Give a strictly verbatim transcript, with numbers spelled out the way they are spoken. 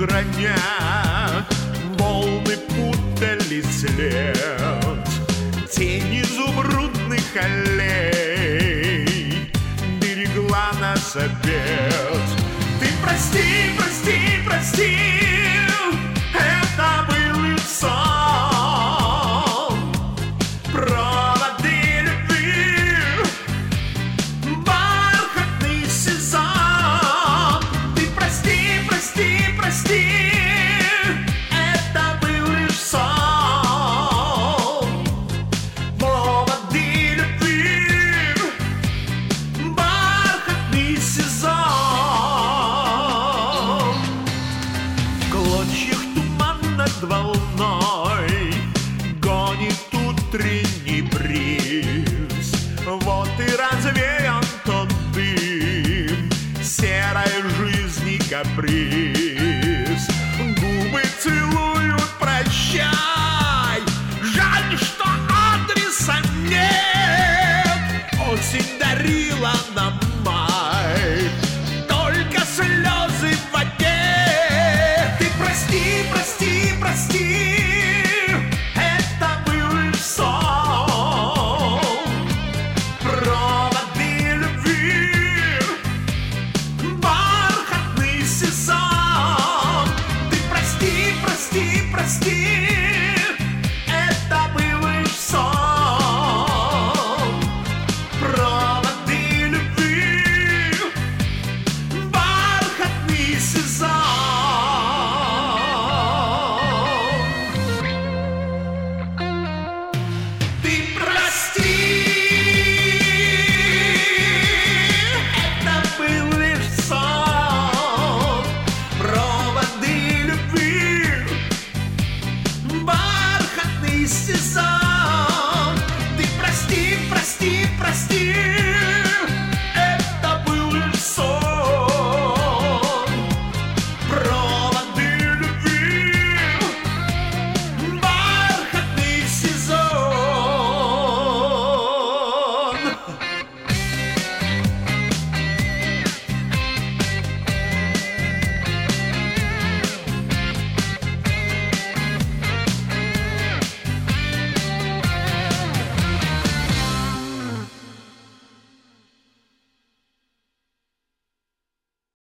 броня. Волны путали след, тень изумрудных аллей берегла нас обед. Ты прости, прости, прости, это был лишь сон. Проводы любви, бархатный сезон. Ты прости, прости, прости, это был лишь сон. Проводы любви, бархатный сезон. В клочьях туман над волной гонит утренний бриз. Вот и развеян тот дым серой жизни каприз.